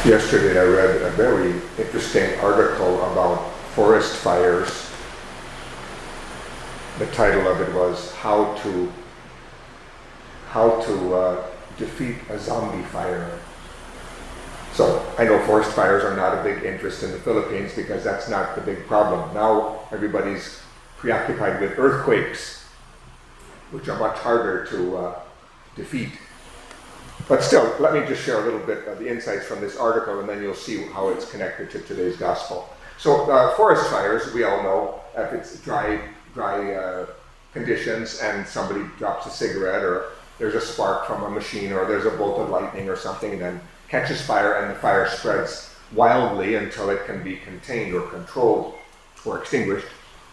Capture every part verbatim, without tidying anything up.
Yesterday I read a very interesting article about forest fires. The title of it was How to How to uh, Defeat a Zombie Fire. So I know forest fires are not a big interest in the Philippines because that's not the big problem. Now everybody's preoccupied with earthquakes, which are much harder to uh, defeat. But still, let me just share a little bit of the insights from this article, and then you'll see how it's connected to today's gospel. So uh, forest fires, we all know, if it's dry, dry uh, conditions and somebody drops a cigarette, or there's a spark from a machine, or there's a bolt of lightning or something, and then catches fire, and the fire spreads wildly until it can be contained or controlled or extinguished.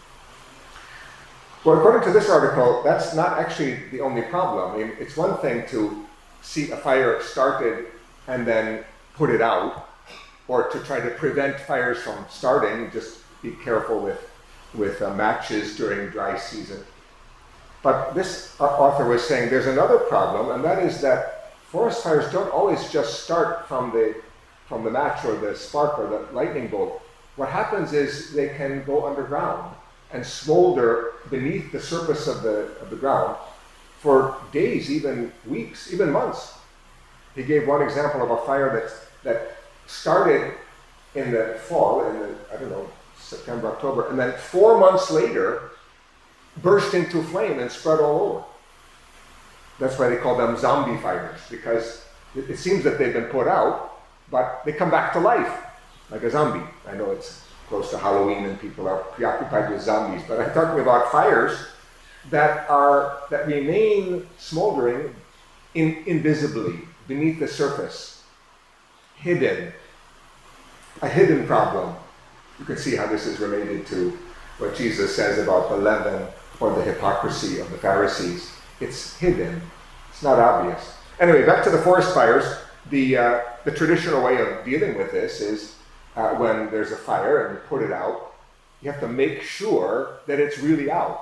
Well, according to this article, that's not actually the only problem. I mean, it's one thing to see a fire started and then put it out, or to try to prevent fires from starting. Just be careful with, with uh, matches during dry season. But this uh, author was saying there's another problem, and that is that forest fires don't always just start from the, from the match or the spark or the lightning bolt. What happens is they can go underground and smolder beneath the surface of the, of the ground for days, even weeks, even months. He gave one example of a fire that, that started in the fall, in the, I don't know, September, October, and then four months later burst into flame and spread all over. That's why they call them zombie fires, because it, it seems that they've been put out, but they come back to life, like a zombie. I know it's close to Halloween and people are preoccupied with zombies, but I'm talking about fires that are that remain smoldering in, invisibly beneath the surface, hidden. A hidden problem. You can see how this is related to what Jesus says about the leaven or the hypocrisy of the Pharisees. It's hidden. It's not obvious. Anyway, back to the forest fires. The uh, the traditional way of dealing with this is uh, when there's a fire and you put it out, you have to make sure that it's really out.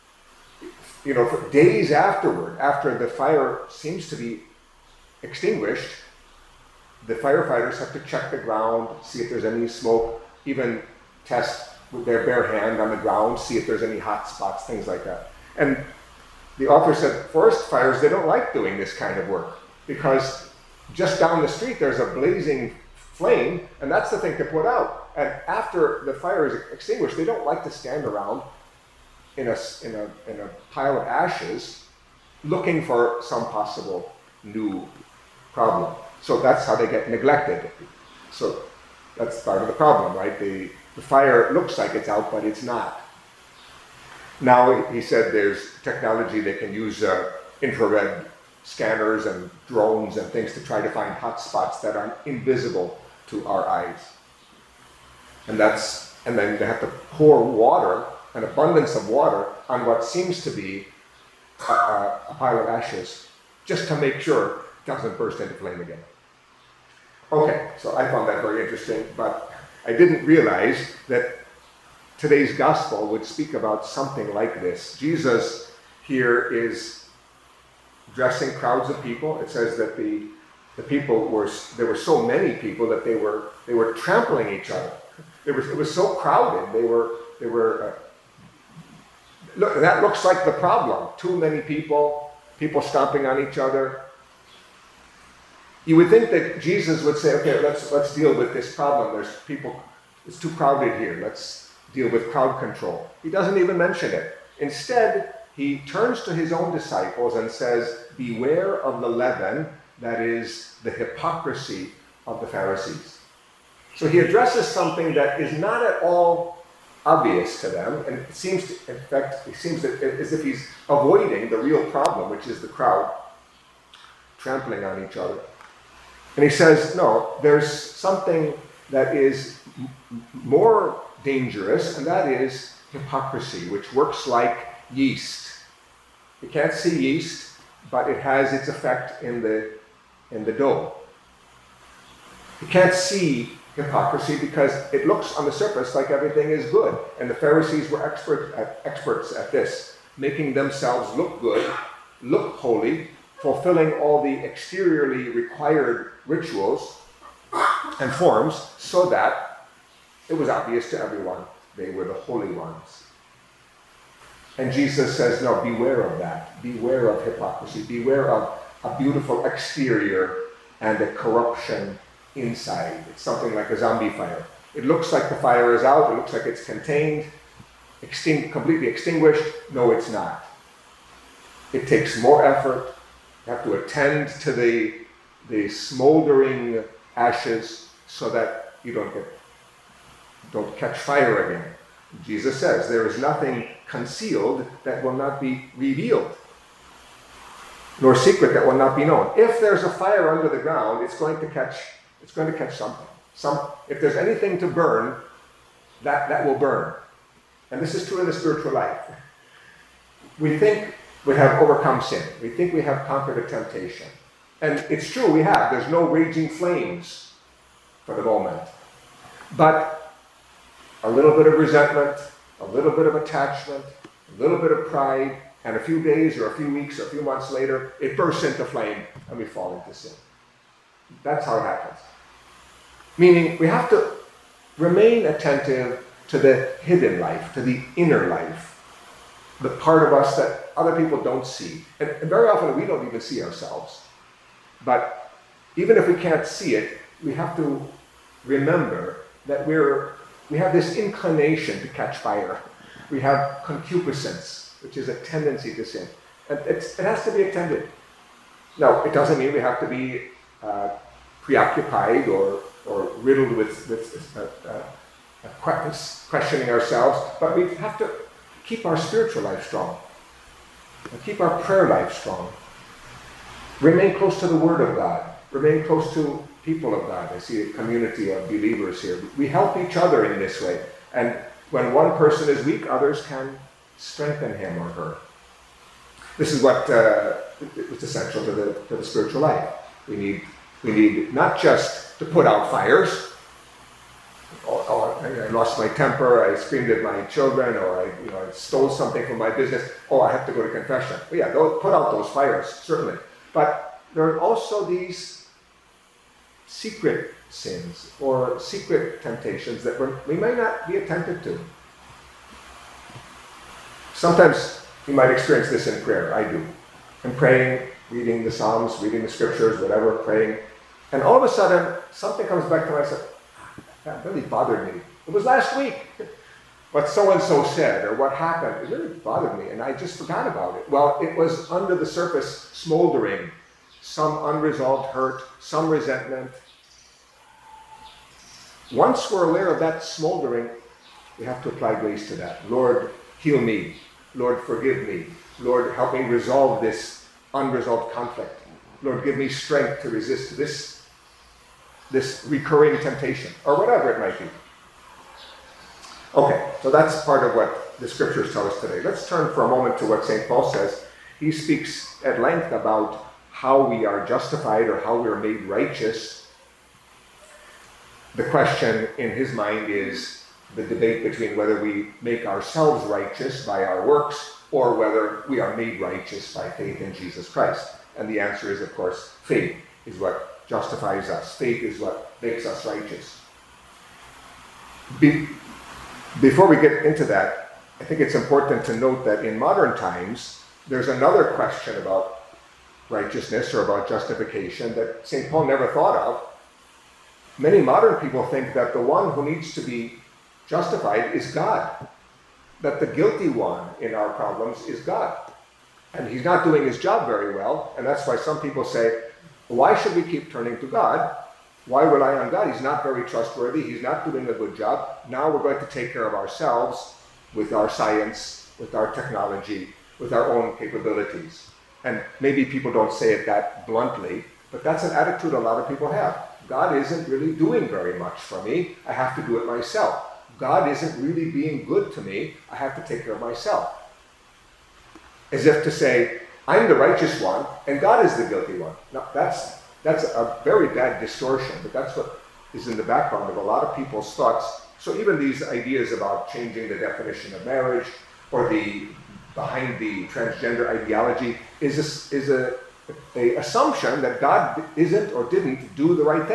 You know, for days afterward, after the fire seems to be extinguished, the firefighters have to check the ground, see if there's any smoke, even test with their bare hand on the ground, see if there's any hot spots, things like that. And the author said forest fires, they don't like doing this kind of work because just down the street there's a blazing flame, and that's the thing to put out. And after the fire is extinguished, they don't like to stand around in a, in a, in a pile of ashes looking for some possible new problem. So that's how they get neglected. So that's part of the problem, right? The, the fire looks like it's out, but it's not. Now, he said there's technology that can use uh, infrared scanners and drones and things to try to find hot spots that are invisible to our eyes. And that's, and then they have to pour water, an abundance of water, on what seems to be a, a, a pile of ashes, just to make sure it doesn't burst into flame again. Okay, so I found that very interesting, but I didn't realize that today's gospel would speak about something like this. Jesus here is addressing crowds of people. It says that the, the people were, there were so many people that they were they were trampling each other. It was, it was so crowded. They were, they were uh, look, that looks like the problem. Too many people, people stomping on each other. You would think that Jesus would say, okay, let's let's deal with this problem. There's people, it's too crowded here. Let's deal with crowd control. He doesn't even mention it. Instead, he turns to his own disciples and says, beware of the leaven, that is the hypocrisy of the Pharisees. So he addresses something that is not at all obvious to them, and it seems, to, in fact, it seems that, as if he's avoiding the real problem, which is the crowd trampling on each other. And he says, no, there's something that is m- more dangerous, and that is hypocrisy, which works like yeast. You can't see yeast, but it has its effect in the, in the dough. You can't see hypocrisy because it looks on the surface like everything is good. And the Pharisees were expert at, experts at this, making themselves look good, look holy, fulfilling all the exteriorly required rituals, and forms so that it was obvious to everyone they were the holy ones. And Jesus says, no, beware of that. Beware of hypocrisy. Beware of a beautiful exterior and a corruption inside. It's something like a zombie fire. It looks like the fire is out. It looks like it's contained, extinct, completely extinguished. No, it's not. It takes more effort. You have to attend to the, the smoldering ashes so that you don't get, don't catch fire again. Jesus says there is nothing concealed that will not be revealed, nor secret that will not be known. If there's a fire under the ground, it's going to catch, it's going to catch something. Some, if there's anything to burn, that, that will burn. And this is true in the spiritual life. We think we have overcome sin. We think we have conquered a temptation. And it's true, we have. There's no raging flames for the moment. But a little bit of resentment, a little bit of attachment, a little bit of pride, and a few days or a few weeks or a few months later, it bursts into flame and we fall into sin. That's how it happens. Meaning we have to remain attentive to the hidden life, to the inner life, the part of us that other people don't see. And, and very often we don't even see ourselves. But even if we can't see it, we have to remember that we're we have this inclination to catch fire. We have concupiscence, which is a tendency to sin. And it's, it has to be attended. Now, it doesn't mean we have to be uh, preoccupied or, or riddled with, with uh, uh, questioning ourselves, but we have to keep our spiritual life strong, and keep our prayer life strong. Remain close to the Word of God. Remain close to people of God. I see a community of believers here. We help each other in this way. And when one person is weak, others can strengthen him or her. This is what uh, is essential to the, to the spiritual life. We need, we need not just to put out fires. Oh, oh, I lost my temper, I screamed at my children, or I, you know, I stole something from my business. Oh, I have to go to confession. But yeah, those, put out those fires, certainly. But there are also these secret sins or secret temptations that we're, we may not be attentive to. Sometimes you might experience this in prayer. I do. I'm praying, reading the Psalms, reading the scriptures, whatever, praying. And all of a sudden, something comes back to me. I said, that really bothered me. It was last week. What so-and-so said or what happened, it really bothered me. And I just forgot about it. Well, it was under the surface, smoldering. Some unresolved hurt, some resentment. Once we're aware of that smoldering, we have to apply grace to that. Lord, heal me. Lord, forgive me. Lord, help me resolve this unresolved conflict. Lord, give me strength to resist this, this recurring temptation, or whatever it might be. Okay, so that's part of what the scriptures tell us today. Let's turn for a moment to what Saint Paul says. He speaks at length about how we are justified or how we are made righteous. The question in his mind is the debate between whether we make ourselves righteous by our works or whether we are made righteous by faith in Jesus Christ. And the answer is, of course, faith is what justifies us. Faith is what makes us righteous. Be- before we get into that, I think it's important to note that in modern times, there's another question about righteousness or about justification that Saint Paul never thought of. Many modern people think that the one who needs to be justified is God, that the guilty one in our problems is God. And he's not doing his job very well, and that's why some people say, why should we keep turning to God? Why rely on God? He's not very trustworthy, he's not doing a good job. Now we're going to take care of ourselves with our science, with our technology, with our own capabilities. And maybe people don't say it that bluntly, but that's an attitude a lot of people have. God isn't really doing very much for me. I have to do it myself. God isn't really being good to me. I have to take care of myself. As if to say, I'm the righteous one, and God is the guilty one. Now, that's, that's a very bad distortion, but that's what is in the background of a lot of people's thoughts. So even these ideas about changing the definition of marriage or the behind the transgender ideology is a, is a, a assumption that God isn't or didn't do the right thing.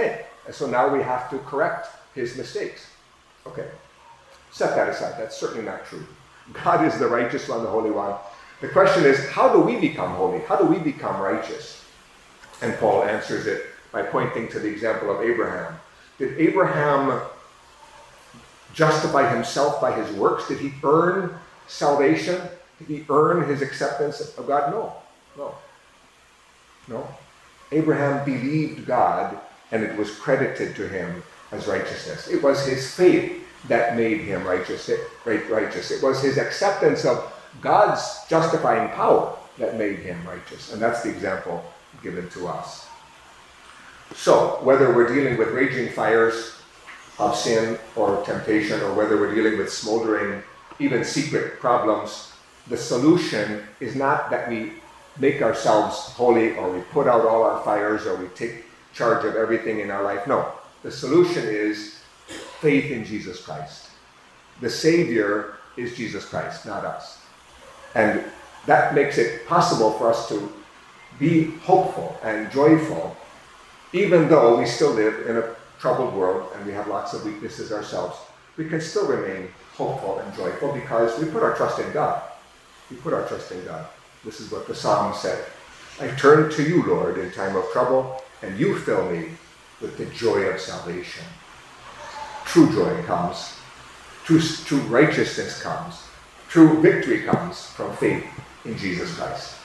And so now we have to correct his mistakes. Okay, set that aside. That's certainly not true. God is the righteous one, the Holy One. The question is, how do we become holy? How do we become righteous? And Paul answers it by pointing to the example of Abraham. Did Abraham justify himself by his works? Did he earn salvation? Did he earn his acceptance of God? No. No. No. Abraham believed God, and it was credited to him as righteousness. It was his faith that made him righteous. righteous. It was his acceptance of God's justifying power that made him righteous. And that's the example given to us. So, whether we're dealing with raging fires of sin or temptation, or whether we're dealing with smoldering, even secret problems, the solution is not that we make ourselves holy, or we put out all our fires, or we take charge of everything in our life. No. The solution is faith in Jesus Christ. The Savior is Jesus Christ, not us. And that makes it possible for us to be hopeful and joyful, even though we still live in a troubled world and we have lots of weaknesses ourselves. We can still remain hopeful and joyful because we put our trust in God. We put our trust in God. This is what the Psalm said. I turn to you, Lord, in time of trouble, and you fill me with the joy of salvation. True joy comes. True, true righteousness comes. True victory comes from faith in Jesus Christ.